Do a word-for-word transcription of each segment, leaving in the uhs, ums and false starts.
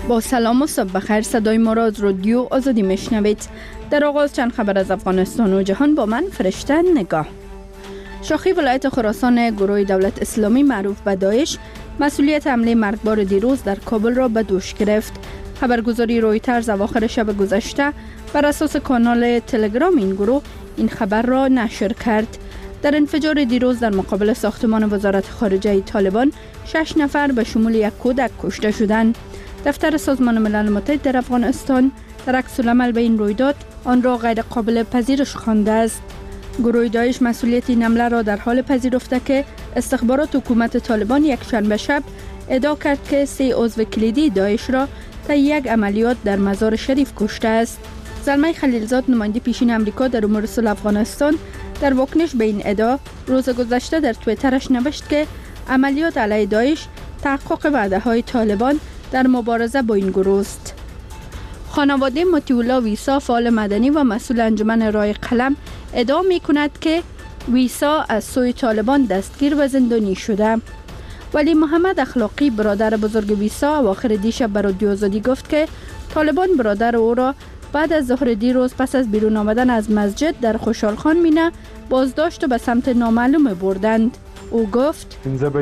با سلام و صبح بخیر، صدای ما را از رادیو آزادی میشنوید. در آغاز چند خبر از افغانستان و جهان با من فرشته نگاه. شاخی ولایت خراسان گروه دولت اسلامی معروف به داعش مسئولیت حمله مرگبار دیروز در کابل را به دوش گرفت. خبرگزاری رویترز اواخر شب گذشته بر اساس کانال تلگرام این گروه این خبر را نشر کرد. در انفجار دیروز در مقابل ساختمان وزارت خارجه طالبان شش نفر به شمول یک کودک کشته شدند. دفتر سازمان ملل متحد در افغانستان در عکس العمل به این رویداد آن را غیر قابل پذیرش خوانده است. گروه داعش مسئولیت این حمله را در حال پذیرفته که استخبارات حکومت طالبان یک شنبه شب ادعا کرد که سه عضو کلیدی داعش را طی یک عملیات در مزار شریف کشته است. زلمه خلیلزاد نماینده پیشین امریکا در امور صلح افغانستان در واکنش به این ادعا روز گذشته در توییترش نوشت که عملیات علیه داعش تحقق وعده‌های طالبان در مبارزه با این گروه است. خانواده مطیع ویسا فعال مدنی و مسئول انجمن رای قلم ادعا می کند که ویسا از سوی طالبان دستگیر و زندانی شده. ولی محمد اخلاقی برادر بزرگ ویسا اواخر دیشب به رادیو آزادی گفت که طالبان برادر او را بعد از ظهر دیروز پس از بیرون آمدن از مسجد در خوشحالخان مینه بازداشت و به سمت نامعلوم بردند. او گفت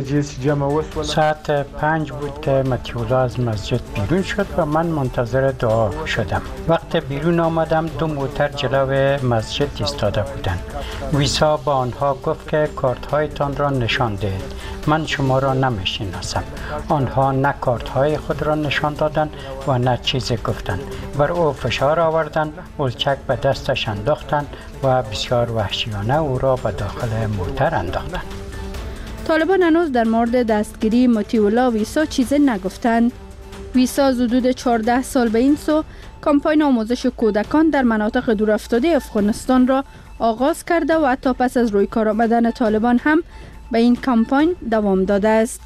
ساعت پنج بود که مطیع از مسجد بیرون شد و من منتظر دعا شدم. وقت بیرون آمدم دو موتر جلو مسجد ایستاده بودند. ویسا با آنها گفت که کارت هایتان را نشان دهید. من شما را نمیشناسم. آنها نه کارت های خود را نشان دادند و نه چیزی گفتند. بر او فشار آوردند، ولچک به دستش انداختند و بسیار وحشیانه او را به داخل موتر انداختند. طالبان هنوز در مورد دستگیری مطیع ویسا چیزی نگفتند. ویسا از حدود چهارده سال به این سو کمپاین آموزش کودکان در مناطق دورافتاده افغانستان را آغاز کرده و حتی پس از روی کار آمدن طالبان هم به این کمپاین دوام داده است.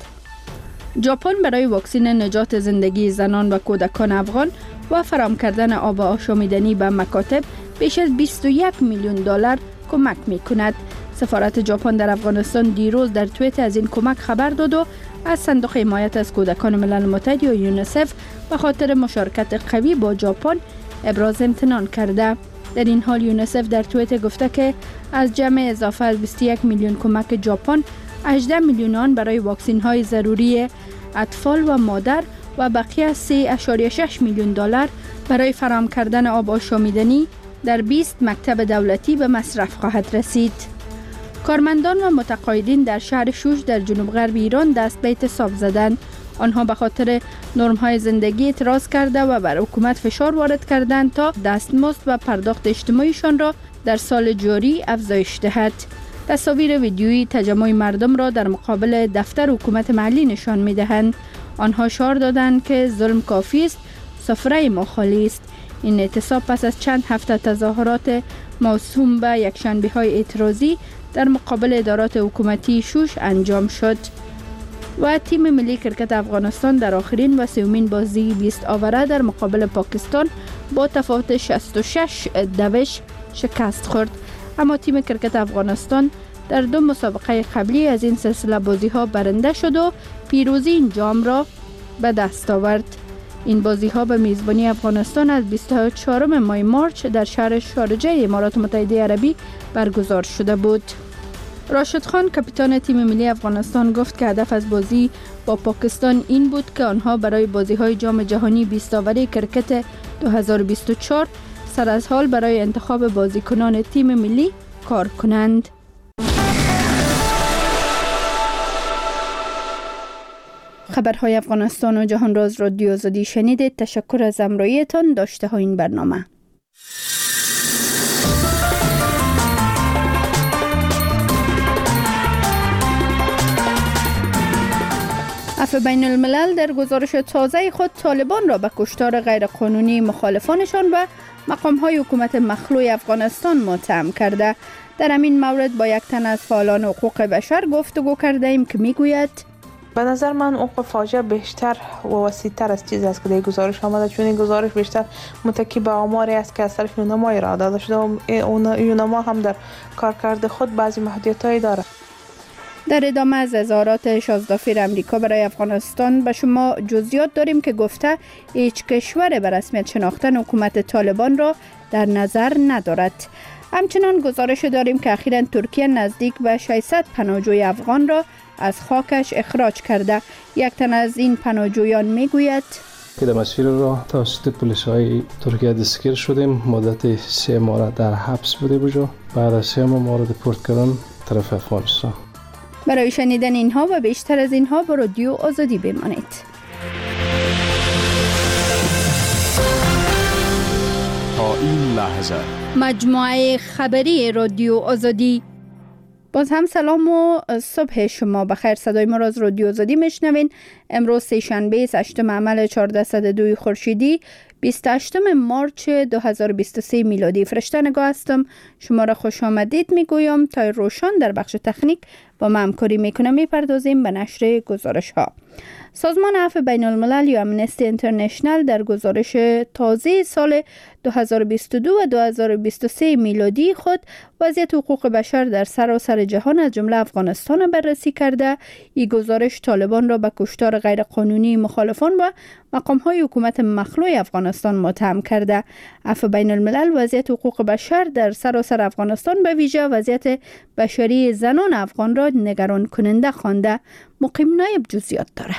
ژاپن برای واکسن نجات زندگی زنان و کودکان افغان و فراهم کردن آب آشامیدنی به مکاتب بیش از بیست و یک میلیون دلار کمک می‌کند. سفارت ژاپن در افغانستان دیروز در توییت از این کمک خبر داد و از صندوق حمایت از کودکان ملل متحد یا یونیسف به خاطر مشارکت قوی با ژاپن ابراز امتنان کرده. در این حال یونیسف در توییت گفته که از جمع اضافه از بیست و یک میلیون کمک ژاپن، هجده میلیون آن برای واکسن های ضروری اطفال و مادر و بقیه سه ممیز شش میلیون دلار برای فراهم کردن آب آشامیدنی در بیست مکتب دولتی به مصرف خواهد رسید. کارمندان و متقاعدین در شهر شوش در جنوب غرب ایران دست به اعتصاب زدند. آنها به خاطر نرم‌های زندگی اعتراض کرده و بر حکومت فشار وارد کردند تا دستمزد و پرداخت اجتماعیشان را در سال جاری افزایش دهد. تصاویر ویدیویی تجمع مردم را در مقابل دفتر حکومت محلی نشان می‌دهند. آنها شعار دادند که ظلم کافی است، سفره ما خالی است. این اعتصاب پس از چند هفته تظاهرات موسوم به یکشنبه‌های اعتراضی در مقابل ادارات حکومتی شوش انجام شد. و تیم ملی کرکت افغانستان در آخرین و سومین بازی بیست آوره در مقابل پاکستان با تفاوت شصت و شش دوش شکست خورد. اما تیم کرکت افغانستان در دو مسابقه قبلی از این سلسله بازی ها برنده شد و پیروزی این جام را به دست آورد. این بازی ها به میزبانی افغانستان از بیست و چهارم ماه مارچ در شهر شارجه امارات متحده عربی برگزار شده بود. راشد خان کاپیتان تیم ملی افغانستان گفت که هدف از بازی با پاکستان این بود که آنها برای بازی‌های جام جهانی بیست آوره کرکت دو هزار و بیست و چهار سر از حال برای انتخاب بازیکنان تیم ملی کار کنند. خبرهای افغانستان و جهان را از رادیو آزادی شنیدید. تشکر از همراهیتان. داشته ها این برنامه. عفو بین الملل در گزارش تازه خود طالبان را به کشتار غیرقانونی مخالفانشان و مقام‌های حکومت مخلوع افغانستان متهم کرده. در همین مورد با یک تن از فعالان حقوق بشر گفتگو کرده ایم که میگوید به نظر من حقوق فاجعه بیشتر و وسیع‌تر از چیز است که در گزارش آمده، چون این گزارش بیشتر متکی به آماری است که از طرف یونما ارائه داده شده و اون یونما هم در کارکرد خود بعضی محدودیت‌هایی دارد. در ادامه از اظهارات شازدافیر امریکا برای افغانستان به شما جزئیات داریم که گفته هیچ کشور به رسمیت شناختن حکومت طالبان را در نظر ندارد. همچنان گزارش داریم که اخیراً ترکیه نزدیک به ششصد پناهجوی افغان را از خاکش اخراج کرده. یک تن از این پناهجویان میگوید که در مسیر راه توسط پلیس‌های ترکیه دستگیر شدیم. مدت سه ماه در حبس بوده بجا. بعد از سه ماه مورد پورت کردن طرف افغانستان. برای شنیدن اینها و بیشتر از اینها با رادیو آزادی بمانید. تا این لحظه مجموعه خبری رادیو آزادی. باز هم سلام و صبح شما بخیر. صدای ما را از رادیو آزادی میشنوین. امروز سه شنبه هشتم عمل چهاردهصد و دو خورشیدی بیست و هشتم مارچ دو هزار و بیست و سه میلادی. فرشته نگاه هستم. شما را خوش آمدید میگویم. تا روشن در بخش تکنیک با ما همکاری میکنه. میپردازیم به نشر گزارش ها. سازمان عفو بین الملل یا امنستی اینترنشنل در گزارش تازه سال دو هزار و بیست و دو و دو هزار و بیست و سه میلادی خود وضعیت حقوق بشر در سراسر جهان از جمله افغانستان بررسی کرده. این گزارش طالبان را به کشتار غیرقانونی مخالفان و مقام‌های حکومت مخلوع افغانستان متهم کرده. عفو بین الملل وضعیت حقوق بشر در سراسر افغانستان به ویژه وضعیت بشری زنان افغان را نگران کننده خوانده. مقیم نایب جزئیات داره.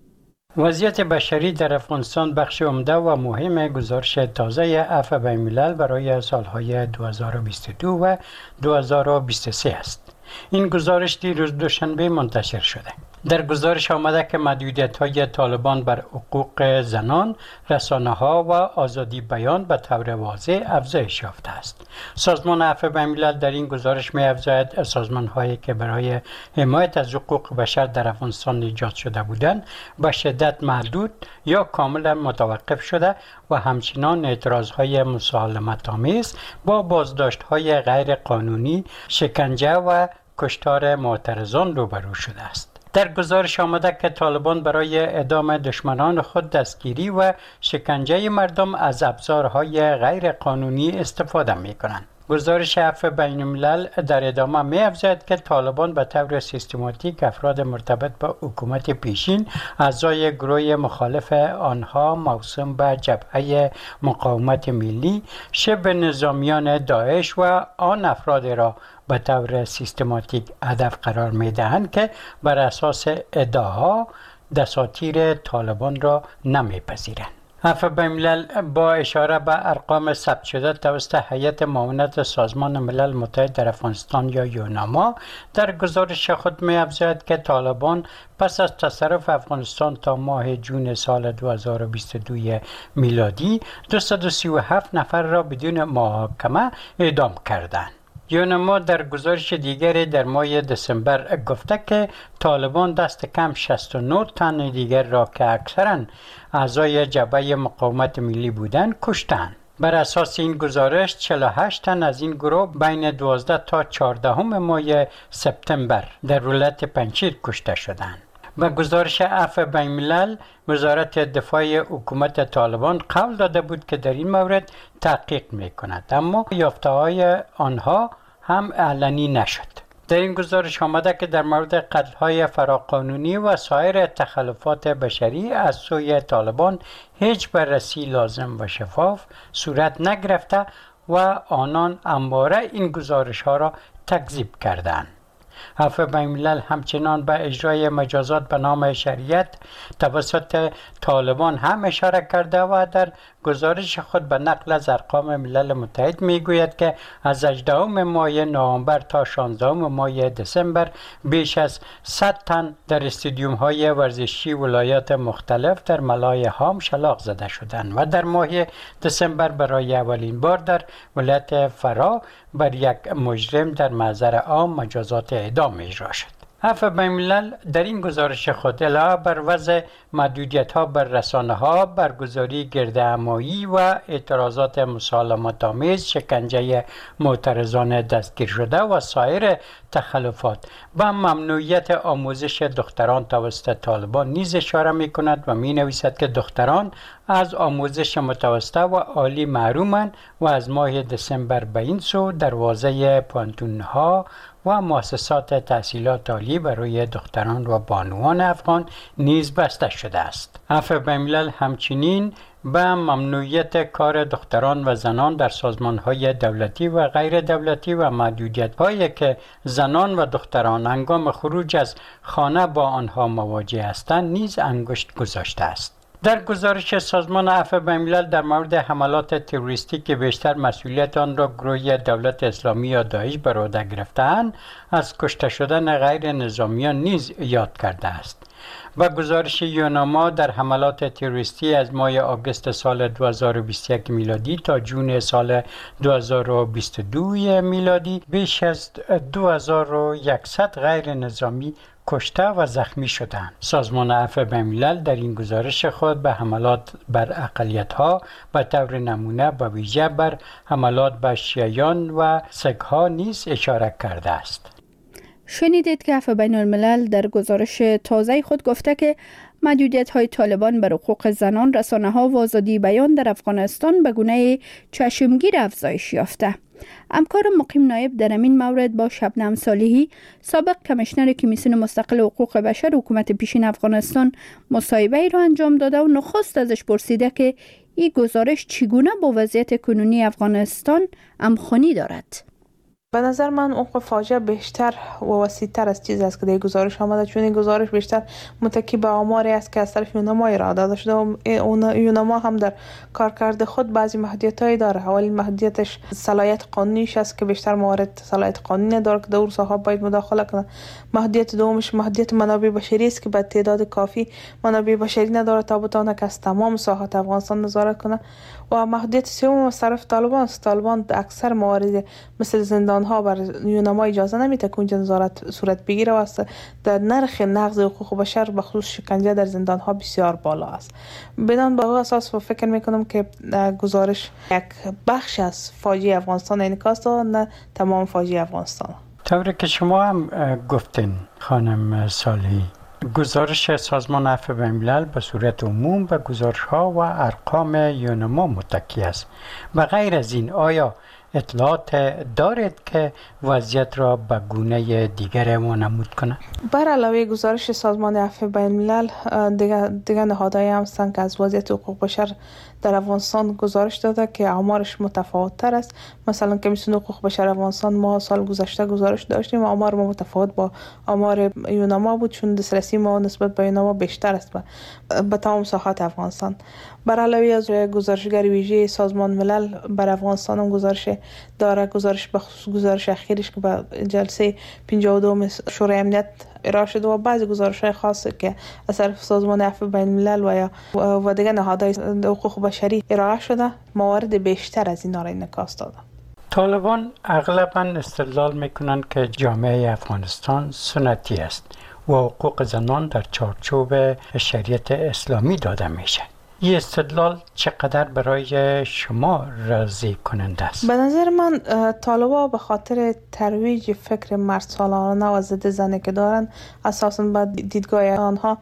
وضعیت بشری در افغانستان بخش عمده و مهم گزارش تازه عفو بین الملل برای سالهای دو هزار و بیست و دو و دو هزار و بیست و سه است. این گزارش دیروز دوشنبه منتشر شده. در گزارش آمده که محدودیت‌های طالبان بر حقوق زنان، رسانه‌ها و آزادی بیان به طور واضح افزایش یافته است. سازمان عفو بین الملل در این گزارش می‌افزاید سازمان‌هایی که برای حمایت از حقوق بشر در افغانستان ایجاد شده بودند به شدت محدود یا کاملا متوقف شده و همچنان اعتراض‌های مسالمت‌آمیز با بازداشت‌های غیر قانونی، شکنجه و کشتار معترضان روبرو شده است. در گزارش آمده که طالبان برای اعدام دشمنان خود دستگیری و شکنجه مردم از ابزارهای غیر قانونی استفاده می کنند. گزارش عفو بین الملل در ادامه می افزاید که طالبان به طور سیستماتیک افراد مرتبط با حکومت پیشین، اعضای گروه مخالف آنها موسوم به جبهه مقاومت ملی، شبه نظامیان داعش و آن افراد را به طور سیستماتیک هدف قرار می دهند که بر اساس ادعاها دساتیر طالبان را نمی پذیرند. عفو بین الملل با اشاره به ارقام ثبت شده توسط هیئت معاونت سازمان ملل متحد در افغانستان یا یوناما در گزارش خود می افزاید که طالبان پس از تصرف افغانستان تا ماه جون سال دو هزار و بیست و دو میلادی دویست و سی و هفت نفر را بدون محاکمه اعدام کردند. یوناما در گزارش دیگری در ماه دسامبر گفته که طالبان دست کم شصت و نه تن دیگر را که اکثرا اعضای جبهه مقاومت ملی بودند کشتند. بر اساس این گزارش چهل و هشت تن از این گروه بین دوازده تا چهارده ماه سپتامبر در ولایت پنجشیر کشته شدند. و گزارش عفو بین الملل وزارت دفاع حکومت طالبان قول داده بود که در این مورد تحقیق میکند، اما یافته‌های آنها هم علنی نشد. در این گزارش آمده که در مورد قتل‌های فراقانونی و سایر تخلفات بشری از سوی طالبان هیچ بررسی لازم و شفاف صورت نگرفته و آنان همواره این گزارش‌ها را تکذیب کردند. عفو بین الملل همچنان به اجرای مجازات به نام شریعت توسط طالبان هم اشاره کرده و در گزارش خود به نقل از ارقام ملل متحد میگوید که از هجدهم ماه نوامبر تا شانزدهم ماه دسامبر بیش از صد تن در استادیوم های ورزشی ولایات مختلف در ملای هام شلاق زده شدند و در ماه دسامبر برای اولین بار در ولایت فرا بر یک مجرم در محضر عام مجازات اعدام اجرا شد. عفو بین الملل در این گزارش خود علاوه بر وضع محدودیت‌ها بر رسانه‌ها، برگزاری گردهمایی و اعتراضات مسالمت‌آمیز، شکنجه معترضان دستگیر شده و سایر تخلفات و ممنوعیت آموزش دختران توسط طالبان نیز اشاره می‌کند و می‌نویسد که دختران از آموزش متوسطه و عالی محرومند و از ماه دسامبر به این سو دروازه پانتون‌ها و مؤسسات تحصیلات عالی فرهنگی برای دختران و بانوان افغان نیز بسته شده است. عفو بین‌الملل همچنین به ممنوعیت کار دختران و زنان در سازمان‌های دولتی و غیر دولتی و محدودیت‌هایی که زنان و دختران هنگام خروج از خانه با آنها مواجه هستند نیز انگشت گذاشته است. در گزارش سازمان عفو بین‌الملل در مورد حملات تروریستی که بیشتر مسئولیت آن را گروه دولت اسلامی یا داعش بر عهده گرفته‌اند، از کشته شدن غیر نظامیان نیز یاد کرده است. و گزارش یوناما در حملات تروریستی از ماه آگوست سال دو هزار و بیست و یک میلادی تا جون سال دو هزار و بیست و دو میلادی بیش از دو هزار و صد غیر نظامی کشته و زخمی شدند. سازمان عفو بین‌الملل در این گزارش خود به حملات بر اقلیت‌ها به طور نمونه به ویژه بر حملات به شیعیان و سیک‌ها نیز اشاره کرده است. شنیدید که عفو بین‌الملل در گزارش تازه خود گفته که محدودیت‌های طالبان بر حقوق زنان، رسانه‌ها و آزادی بیان در افغانستان به گونه چشمگیر افزایش یافته. همکار مقیم نایب در این مورد با شبنم صالحی، سابق کمیشنر کمیسیون مستقل حقوق بشر حکومت پیشین افغانستان، مصاحبه ای را انجام داده و نخست ازش پرسیده که این گزارش چگونه با وضعیت کنونی افغانستان همخوانی دارد. به نظر من عمق فاجعه بیشتر و وسیع‌تر از چیزی است که در گزارش آمده، چون این گزارش بیشتر متکی به آماری است که از طرف یوناما ارائه داده شده و اون یوناما هم در کارکرد خود بعضی محدودیت‌هایی داره. اولی محدودیتش صلاحیت قانونیش است که بیشتر موارد صلاحیت قانونی داره که در صاحب باید مداخله کنه. محدودیت دومش محدودیت منابع بشری است که به تعداد کافی منابع بشری نداره تا بتونه که از تمام ساحات افغانستان نظارت کنه. و محدودیت سوم از طرف طالبان است. طالبان اکثر موارد مثل زندان ها بر یوناما اجازه نمیده که اونجا نظارت صورت بگیره و است در نرخ نقض حقوق بشر به خصوص شکنجه در زندان ها بسیار بالا است. بنان به اساس فکر میکنم که گزارش یک بخش از فاجعه افغانستان انعکاس داده، نه تمام فاجعه افغانستان. طوری که شما هم گفتین خانم صالحی، گزارش سازمان عفو بین‌الملل به صورت عموم به گزارش‌ها و ارقام یوناما متکی است. و غیر از این آیا اطلاعات دارید که وضعیت را به گونه دیگر وانمود کنه؟ بر علاوه گزارش سازمان عفو بین‌الملل دیگر دیگر نهادهایی هم هستند که از وضعیت حقوق بشر در افغانستان گزارش داده که آمارش متفاوت تر است. مثلا کمیسیون حقوق بشر افغانستان ما سال گذشته گزارش داشتیم و آمار ما متفاوت با آمار یوناما بود، چون دسترسی ما نسبت به یوناما بیشتر است به تمام ساحات افغانستان. بر علاوه از گزارشگر ویژه سازمان ملل بر افغانستان هم گزارش داره. گزارش به خصوص گزارش اخیرش که به جلسه پنجاه و دو شورای امنیت ارائه شده و بعضی گزارش‌های خاصی که از طرف سازمان عفو بین‌الملل و یا و دیگر نهادهای حقوق بشری ارائه شده موارد بیشتر از اینا را انعکاس داده. طالبان اغلباً استدلال میکنند که جامعه افغانستان سنتی است و حقوق زنان در چارچوب شریعت اسلامی داده میشه. این استدلال چقدر برای شما راضی کننده است؟ به نظر من طالبان به خاطر ترویج فکر مردسالارانه و ضد زنی که دارن، اساساً به دیدگاه آنها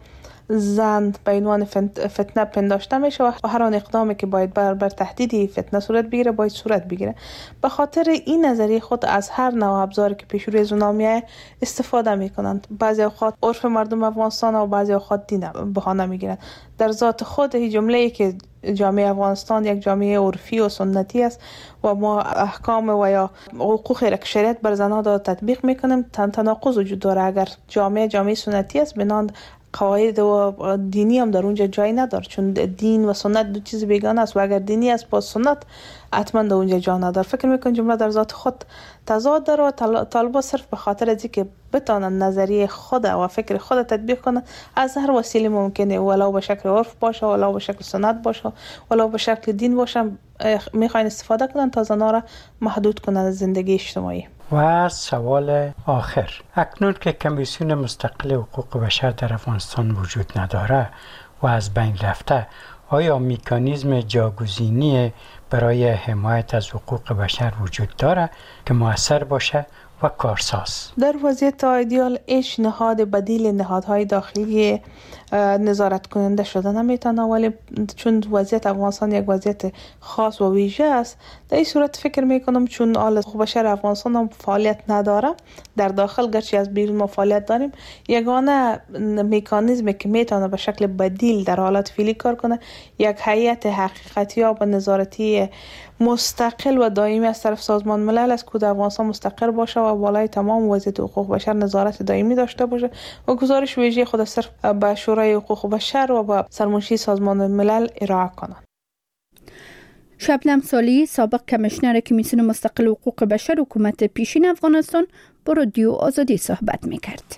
زن به عنوان فتنه پنداشته میشه و هر آن اقدامی که باید بر بر تهدید فتنه صورت بگیره باید صورت بگیره. به خاطر این نظریه خود از هر نوع ابزاری که پیش روی زنامیه استفاده میکنند. بعضی اوقات عرف مردم افغانستان و بعضی اوقات دین بهانه میگیرند. در ذات خود این جمله که جامعه افغانستان یک جامعه عرفی و سنتی است و ما احکام و یا حقوقی را که شریعت بر زنها داده تطبیق میکنیم، تناقض وجود داره. اگر جامعه جامعه سنتی است، بنان قواعد و دینی هم در اونجا جای نداره، چون دین و سنت دو چیز بیگانه است و اگر دینی است با سنت حتما در اونجا جا نداره. فکر میکنم جمله در ذات خود تضاد داره و طالبا صرف به خاطر از اینکه بتونن نظریه خود و فکر خود تطبیق کنن از هر وسیله ممکنه، ولو به شکل عرف باشه، ولو به شکل سنت باشه، ولو به شکل دین باشه، میخواین استفاده کنن تا زنها را محدود کنن از زندگی اجتماعی. و سوال آخر، اکنون که کمیسیون مستقل حقوق بشر در افغانستان وجود نداره و از بین رفته، آیا مکانیزم جاگزینی برای حمایت از حقوق بشر وجود داره که مؤثر باشه و کارساز. در وضعیت ایدئال هیچ نهاد بدیل نهادهای داخلی نظارت کننده شده نمیتونه، ولی چون وضعیت افغانستان یک وضعیت خاص و ویژه است، در این صورت فکر میکنم چون آل حقوق بشر افغانستان هم فعالیت نداره در داخل، گرچه از بیرون ما فعالیت داریم، یگانه مکانیزمی که میتونه به شکل بدیل در حالت فعلی کار کنه یک هیئت حقیقتیاب و نظارتی مستقل و دائمی از طرف سازمان ملل است که در افغانستان مستقر باشه و بالای تمام وضعیت حقوق بشر نظارت دائمی داشته باشه و گزارش ویژه خود صرف به شورای حقوق بشر و به سرمنشی سازمان ملل ارائه کنند. شبنم سالی، سابق کمیشنر کمیسیون مستقل حقوق بشر حکومت پیشین افغانستان، با رادیو آزادی صحبت می‌کرد.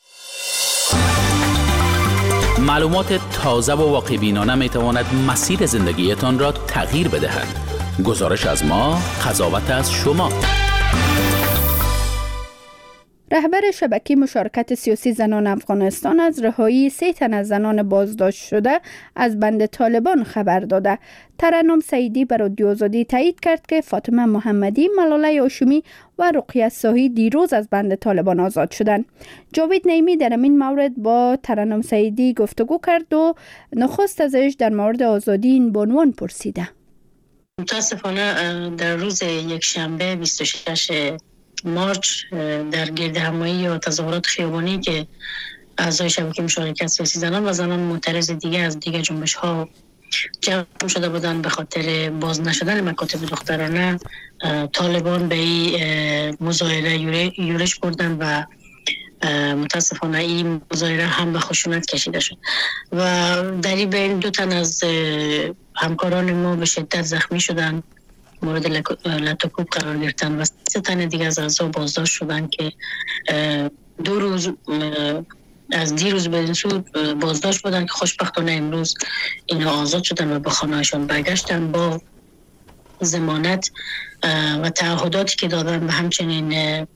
معلومات تازه و واقع بینانه می‌تواند مسیر زندگیتان را تغییر بدهد. گزارش از ما، قضاوت از شما. رهبر شبکه مشارکت سیاسی زنان افغانستان از رهایی سه تن از زنان بازداشت شده از بند طالبان خبر داده. ترنم سعیدی بر رادیو آزادی تایید کرد که فاطمه محمدی، ملاله هاشمی و رقیه صاحی دیروز از بند طالبان آزاد شدند. جاوید نعیمی در این مورد با ترنم سعیدی گفتگو کرد و نخست ازش در مورد آزادی این بانوان پرسیده. متاسفانه در روز یک شنبه بیست و شش مارچ در گردهمایی و تظاهرات خیابانی که اعضای شبکه مشارکت سیاسی زنان و زنان معترض دیگه از دیگه جنبش ها جمع شده بودند به خاطر باز نشدن مکاتب دخترانه، طالبان به این مظاهره یورش بردن و متاسفانه این مظاهره هم به خشونت کشیده شد و در این بین دو تن از همکاران ما به شدت زخمی شدند، مورد لطوکوب قرار گرفتن و سه تن دیگه از اعضا بازداشت شدن که دو روز از دیروز به این سو بازداشت بودن که خوشبختانه امروز اینها آزاد شدن و به خانه‌شان برگشتن با ضمانت و تعهداتی که دادن و همچنین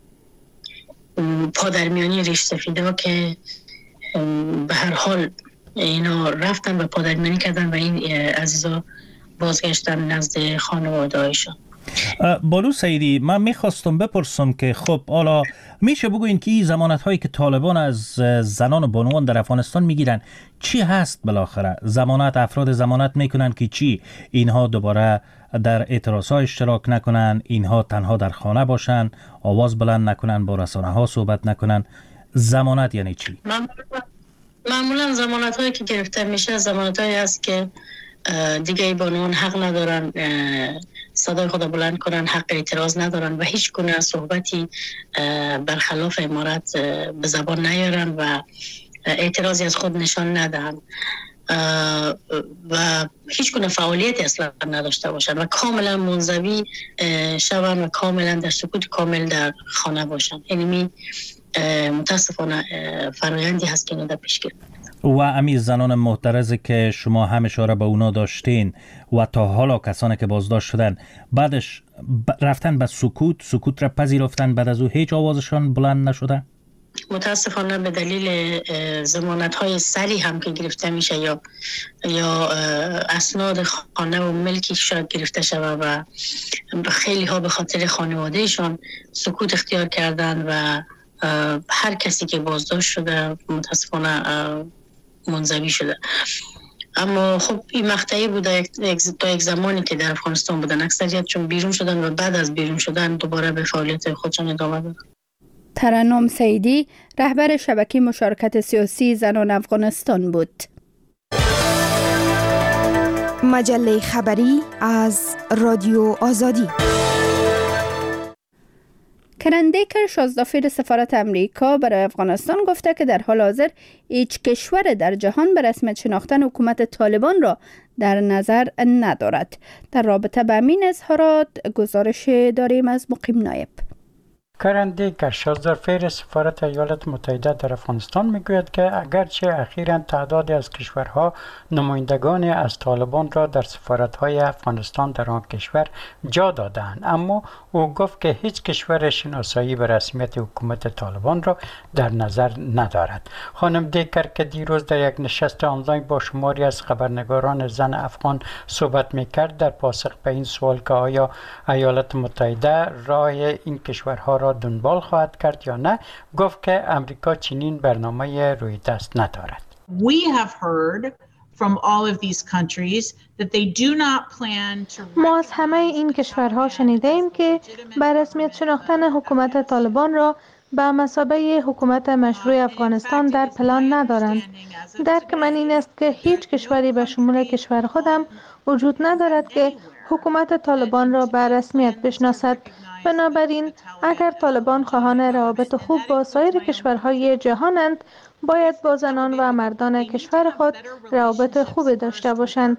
پادرمیانی ریش سفیده که به هر حال اینا رفتن و پادرمیانی کردن و این عزیزا بازگشتن نزد خانواده هایشان. بانو سعیدی، من میخواستم بپرسم که خب حالا میشه بگوین که این ضمانت هایی که طالبان از زنان و بانوان در افغانستان میگیرن چی هست؟ بالاخره ضمانت، افراد ضمانت میکنن که چی؟ اینها دوباره در اعتراض ها اشتراک نکنن، اینها تنها در خانه باشن، آواز بلند نکنن، با رسانه ها صحبت نکنن. ضمانت یعنی چی؟ معمولا ضمانت هایی که گرفته میشه ضمانت هایی است که دیگه ای بانوان حق ندارن صدای خود بلند کنن، حق اعتراض ندارن و هیچ گونه صحبتی برخلاف امارت به زبان نیارن و اعتراضی از خود نشان ندهن و هیچ گونه فعالیتی اصلا نداشته باشن و کاملا منزوی شون و کاملا در سکوت کامل در خانه باشن. یعنی متاسفانه فرآیندی هست که در پیش گرفته. و امی زنان معترض که شما هم اشاره به اونا داشتین و تا حالا کسانی که بازداشت شدن بعدش رفتن به سکوت سکوت را پذیرفتن، بعد از او هیچ آوازشان بلند نشده؟ متاسفانه به دلیل ضمانت های سری هم که گرفته میشه یا یا اسناد خانه و ملکی شاید گرفته شده و خیلی ها به خاطر خانوادهشان سکوت اختیار کردن و هر کسی که بازداشت شده متاسفانه منزوی شده. اما خب این مقطعی بوده تا یک زمانی که در افغانستان بودن، اکثریت چون بیرون شدن و بعد از بیرون شدن دوباره به فعالیت خودشان ادامه دادن. ترنم سعیدی رهبر شبکه مشارکت سیاسی زنان افغانستان بود. مجله خبری از رادیو آزادی. کرن دیکر شازدافیر سفارت امریکا برای افغانستان گفته که در حال حاضر هیچ کشور در جهان به رسمیت شناختن حکومت طالبان را در نظر ندارد. در رابطه با همین اظهارات گزارش داریم از مقیم نایب. کرن دیکر شازدافیر سفارت ایالات متحده در افغانستان میگوید که اگرچه اخیراً تعدادی از کشورها نمایندگان از طالبان را در سفارت‌های افغانستان در آن کشور جا دادند، اما او گفت که هیچ کشور شناسایی به رسمیت حکومت طالبان را در نظر ندارد. خانم دیکر که دیروز در یک نشست آنلاین با شماری از خبرنگاران زن افغان صحبت میکرد، در پاسخ به این سوال که آیا ایالات متحده راه این کشورها را را دنبال خواهد کرد یا نه. گفت که امریکا چنین برنامه روی دست ندارد. We have heard from all of these countries that they do not plan to. ما از همه این کشورها شنیده ایم که بر رسمیت شناختن حکومت طالبان را به مثابه حکومت مشروع افغانستان در پلان ندارند. درک من این است که هیچ کشوری به شمول کشور خودم وجود ندارد که حکومت طالبان را به رسمیت بشناسد. بنابراین اگر طالبان خواهان روابط خوب با سایر کشورهای جهانند، باید با زنان و مردان کشور خود روابط خوب داشته باشند.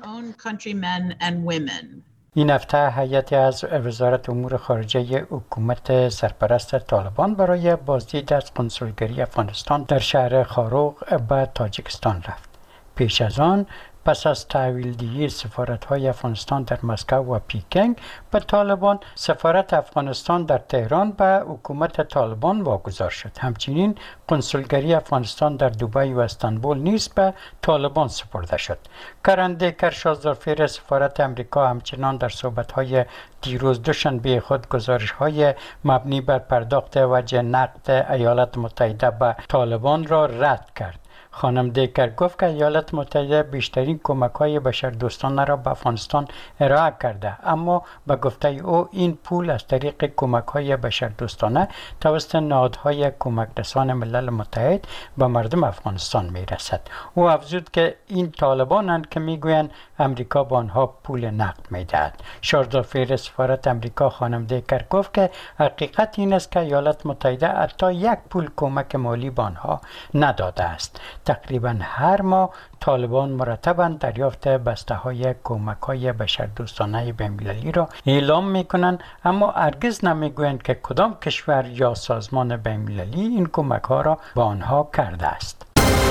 این هفته هیئتی از وزارت امور خارجه حکومت سرپرست طالبان برای بازدید از کنسولگری افغانستان در شهر خاروق به تاجیکستان رفت. پیش از آن پس از تحویل‌دهی سفارت‌های افغانستان در مسکو و پیکنگ به طالبان، سفارت افغانستان در تهران به حکومت طالبان واگذار شد. همچنین کنسولگری افغانستان در دبی و استانبول نیز به طالبان سپرده شد. کرن دیکر، شازدارفیر سفارت امریکا، همچنان در صحبت‌های دیروز دوشنبه خود گزارش‌های مبنی بر پرداخت وجه نقد ایالات متحده به طالبان را رد کرد. خانم دیکر گفت که ایالات متحده بیشترین کمک‌های بشردوستانه را به افغانستان ارائه کرده، اما به گفته او این پول از طریق کمک‌های بشردوستانه توسط نهادهای کمک رسان ملل متحد به مردم افغانستان می‌رسد. او افزود که این طالبانند که می‌گویند امریکا به آنها پول نقد می‌دهد. شازدارفیر سفارت امریکا خانم دیکر گفت که حقیقت این است که ایالات متحده حتی یک پول کمک مالی به آنها نداده است. تقریبا هر ماه طالبان مرتباً دریافت بسته‌های کمک‌های بشردوستانه بین‌المللی را اعلام می‌کنند، اما هرگز نمی‌گویند که کدام کشور یا سازمان بین‌المللی این کمک‌ها را به آنها کرده است.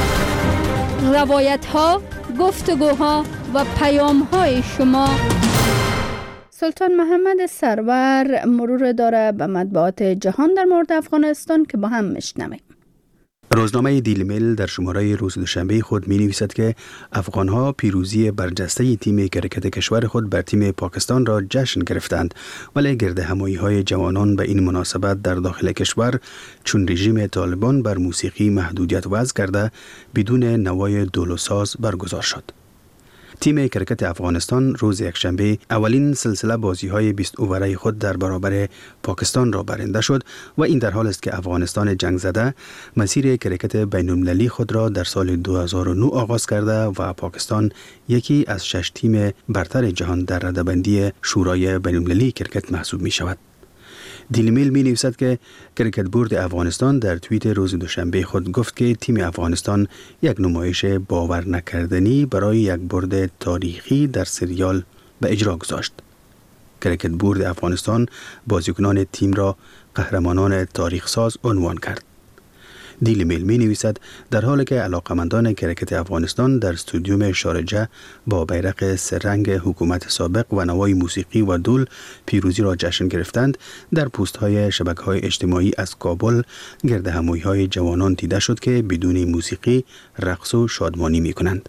روایت‌ها، گفتگوها و پیام‌های شما. سلطان محمد سرور مرور داره به مطبوعات جهان در مورد افغانستان که با هم میشنویم. روزنامه دیلی میل در شماره روز دوشنبه خود می نویسد که افغانها پیروزی برجسته تیم کرکت کشور خود بر تیم پاکستان را جشن گرفتند، ولی گرد همایی های جوانان به این مناسبت در داخل کشور چون رژیم طالبان بر موسیقی محدودیت وضع کرده بدون نوای دولوساز برگزار شد. تیم کرکت افغانستان روز یکشنبه اولین سلسله بازی‌های بیست اووره خود در برابر پاکستان را برنده شد و این در حال است که افغانستان جنگ زده مسیر کرکت بین‌المللی خود را در سال دو هزار و نه آغاز کرده و پاکستان یکی از شش تیم برتر جهان در رده‌بندی شورای بین‌المللی کرکت محسوب می شود. دیلی میل می نویسد که کرکت بورد افغانستان در توییت روز دوشنبه خود گفت که تیم افغانستان یک نمایش باور نکردنی برای یک برد تاریخی در سریال به اجرا گذاشت. کرکت بورد افغانستان بازیکنان تیم را قهرمانان تاریخ ساز عنوان کرد. دیلی میل می نویسد در حالی که علاقمندان کرکت افغانستان در استودیوم شارجه با بیرق سه رنگ حکومت سابق و نوای موسیقی و دول پیروزی را جشن گرفتند، در پست های شبکه های اجتماعی از کابل گرد همایی های جوانان دیده شد که بدون موسیقی رقص و شادمانی می کنند.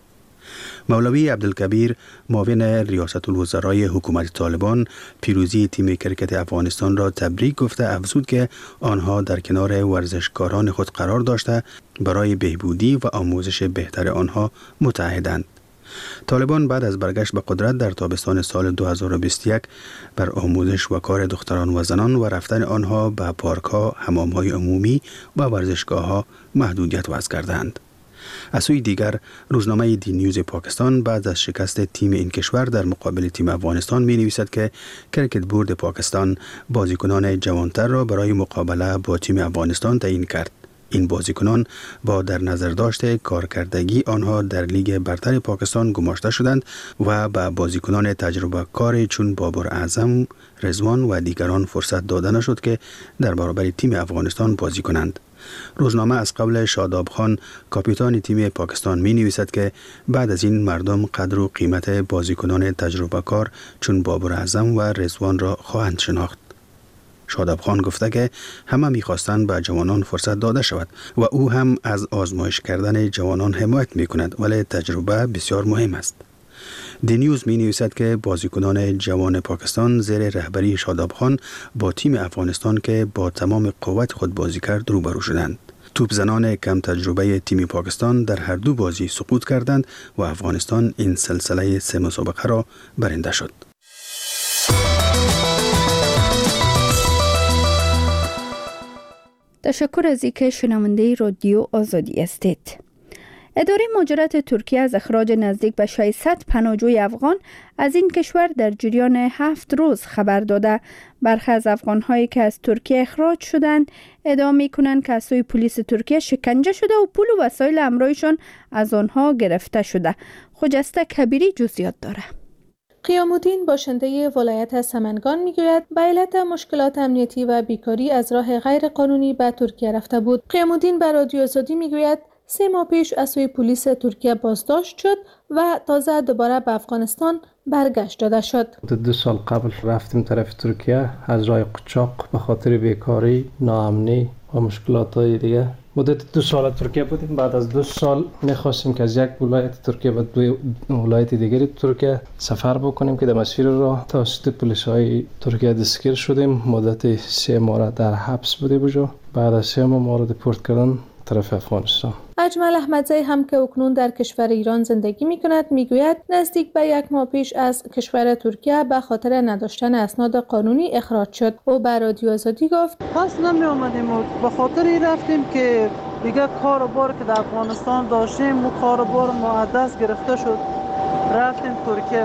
مولوی عبدالکبیر معاون ریاست الوزرای حکومت طالبان پیروزی تیم کرکت افغانستان را تبریک گفته افزود که آنها در کنار ورزشکاران خود قرار داشته برای بهبودی و آموزش بهتر آنها متحدند. طالبان بعد از برگشت به قدرت در تابستان سال دو هزار و بیست و یک بر آموزش و کار دختران و زنان و رفتن آنها به پارک‌ها، حمام‌های عمومی و ورزشگاه‌ها محدودیت وضع کردند. از سوی دیگر روزنامه دی نیوز پاکستان بعد از شکست تیم این کشور در مقابل تیم افغانستان می نویسد که کرکت بورد پاکستان بازیکنان جوانتر را برای مقابله با تیم افغانستان تعیین کرد. این بازیکنان با در نظر داشته کارکردگی آنها در لیگ برتر پاکستان گماشته شدند و به بازیکنان تجربه کار چون بابر اعظم، رضوان و دیگران فرصت داده نشد که در برابر تیم افغانستان بازی کنند. روزنامه از قول شاداب خان کاپیتان تیم پاکستان می نویسد که بعد از این مردم قدر و قیمت بازیکنان تجربه کار چون بابر اعظم و رضوان را خواهند شناخت. شاداب خان گفته که همه می‌خواستند به جوانان فرصت داده شود و او هم از آزمایش کردن جوانان حمایت می‌کند، ولی تجربه بسیار مهم است. دی نیوز می نویسد که بازیکنان جوان پاکستان زیر رهبری شاداب خان با تیم افغانستان که با تمام قوت خود بازی کرد روبرو شدند. توپ زنان کم تجربه تیم پاکستان در هر دو بازی سقوط کردند و افغانستان این سلسله سه مسابقه را برنده شد. تشکر از اینکه شنونده رادیو آزادی هستید. اداره مهاجرت ترکیه از اخراج نزدیک به ششصد پناهجوی افغان از این کشور در جریان هفت روز خبر داده. برخی از افغان‌هایی که از ترکیه اخراج شدند ادعا می‌کنند که از سوی پلیس ترکیه شکنجه شده و پول و وسایل همراهشان از آنها گرفته شده. خجسته کبیری جزئیات داره. قیام الدین باشنده ولایت سمنگان میگوید به علت مشکلات امنیتی و بیکاری از راه غیر قانونی به ترکیه رفته بود. قیام الدین به رادیو آزادی میگوید سه ماه پیش از سوی پلیس ترکیه بازداشت شد و تازه دوباره به افغانستان برگشت داده شد. دو سال قبل رفتیم طرف ترکیه از راه قاچاق به خاطر بیکاری، ناامنی و مشکلات های دیگه. مدت دو سال ترکیه بودیم. بعد از دو سال میخواستیم که از یک ولایت ترکیه به دو ولایت دیگری ترکیه سفر بکنیم که در مسیر راه توسط پلیس های ترکیه دستگیر شدیم. مدت سه ماه در حبس بوده بجا. بعد از سه ماه ما رو دپورت کردن طرف افغانستان. اجمل احمدزی هم که اکنون در کشور ایران زندگی می کند می گوید نزدیک به یک ماه پیش از کشور ترکیه به خاطر نداشتن اسناد قانونی اخراج شد. او به رادیو آزادی گفت پس نمی آمدیم و به خاطر این رفتیم که دیگه کار و بار که در افغانستان داشتیم و کار و بار ما از دست گرفته شد. رفتیم ترکیه،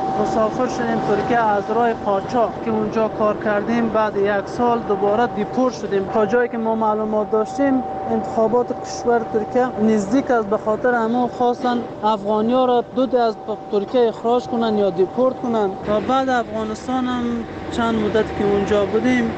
مسافر شدیم ترکیه از راه قاچاق که اونجا کار کردیم. بعد یک سال دوباره دیپورت شدیم. تا جایی که ما معلومات داشتیم انتخابات کشور ترکیه نزدیک است، به خاطر همون خواستن افغانی‌ها را دو از ترکیه اخراج کنن یا دیپورت کنن. و بعد افغانستان هم چند مدت که اونجا بودیم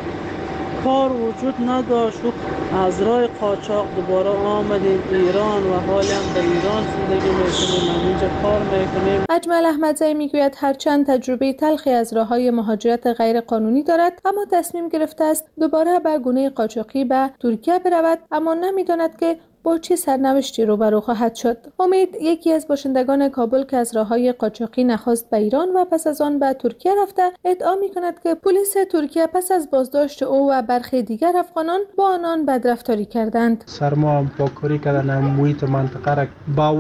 کار وجود نداشت و از راه قاچاق دوباره آمدیم ایران و حالی هم در ایران زندگی میکنیم، اینجا کار میکنیم. اجمل احمدزی میگوید هرچند تجربه تلخی از راههای مهاجرت غیر قانونی دارد اما تصمیم گرفته است دوباره به گونه قاچاقی به ترکیه برود، اما نمیداند که با چه سرنوشتی روبرو خواهد شد. امید یکی از باشندگان کابل که از راههای قاچاقی نخست به ایران و پس از آن به ترکیه رفته ادعا می‌کند که پلیس ترکیه پس از بازداشت او و برخی دیگر افغانان با آنان بدرفتاری کردند. سرما با کاری کردن محیط منطقه را با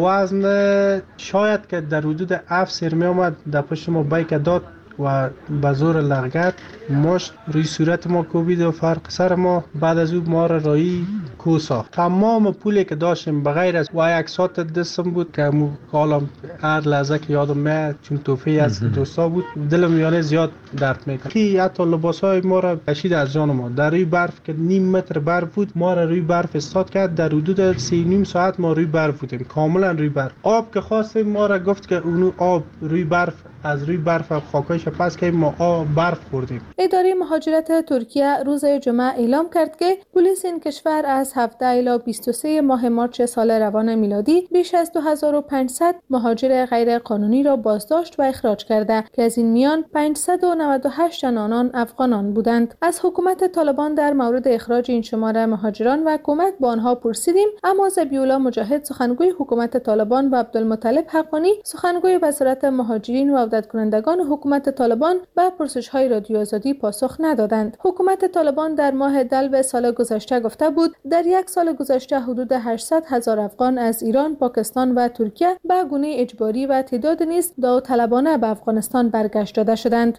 وزن شاید که در حدود هفت سر می آمد در پشت ما بیک داد و به زور لغت مشت روی صورت ما کوبید و فرق سر ما. بعد از او ما را رایی کو ساخت. تمام پولی که داشتیم بغیر از و یک ساعت دستم بود که مو کالم هر لحظه که یادم میاد چون توفی از دوستا بود دلم یعنی زیاد درد میکرد. کی حتی لباسای ما را کشید از جان ما. در روی برف که نیم متر برف بود ما را روی برف استاد کرد. در حدود سه نیم ساعت ما روی برف بودیم، کاملا روی برف. آب که خواستیم ما را گفت که اونو آب روی برف از روی برف خاکایش پس که ما آب برف خوردیم. اداره مهاجرت ترکیه روز جمعه اعلام کرد که پلیس این کشور از هفده الی بیست و سه ماه مارچ سال روان میلادی بیش از دو هزار و پانصد مهاجر غیر قانونی را بازداشت و اخراج کرده که از این میان پانصد و نود و هشت تن آنان افغانان بودند. از حکومت طالبان در مورد اخراج این شماره مهاجران و کمک با آنها پرسیدیم، اما ذبیح‌الله مجاهد سخنگوی حکومت طالبان و عبدالمطلب حقانی سخنگوی وزارت مهاجرین و عودت کنندگان حکومت طالبان به پرسش‌های رادیو آزادی پاسخ ندادند. حکومت طالبان در ماه دلو سال گذشته گفته بود در یک سال گذشته حدود هشتصد هزار افغان از ایران، پاکستان و ترکیه به گونه اجباری و تعداد نیز داوطلبانه به افغانستان برگشت داده شدند.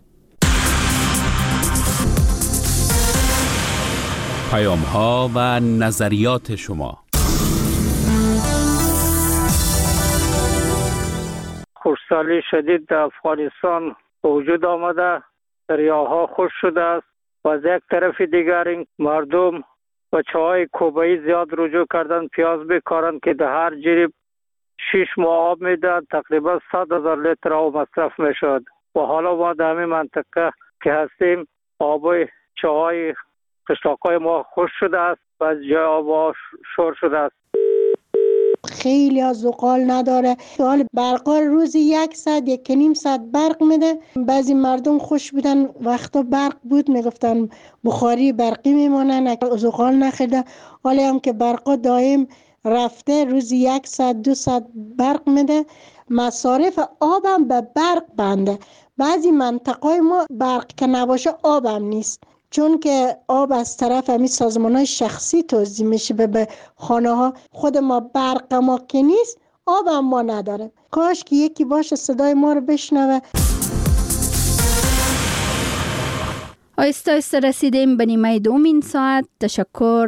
پیام‌ها و نظریات شما. خشکسالی شدید در افغانستان وجود آمده، دریاها خشک شده است و از یک طرف دیگر این مردم بچه‌های کوبایی زیاد رجوع کردن پیاز بکارند که در هر جریب شش ماه آب میداد، تقریبا صد هزار لیتر آب مصرف میشد و حالا ما در همین منطقه که هستیم آبای چاهای قشلاقای ما خشک شده است و از جای آب شور شده است. خیلی از زغال نداره. حال برقا روزی یک ساعت یک نیم ساعت برق میده. بعضی مردم خوش بودن وقتا برق بود میگفتن بخاری برقی میمونن، زغال نخیده. حالا هم که برقا دائم رفته روزی یک ساعت دو ساعت برق میده، مصارف آبم به برق بنده. بعضی منطقه ما برق که نباشه آبم نیست، چون که آب از طرف همین سازمان‌های شخصی توزیع میشه به خانه ها. خود ما برق ما که نیست، آب هم ما نداره. کاش که یکی باشه صدای ما رو بشنوه. آیسته آیسته رسیدیم به نیمه دوم این ساعت. تشکر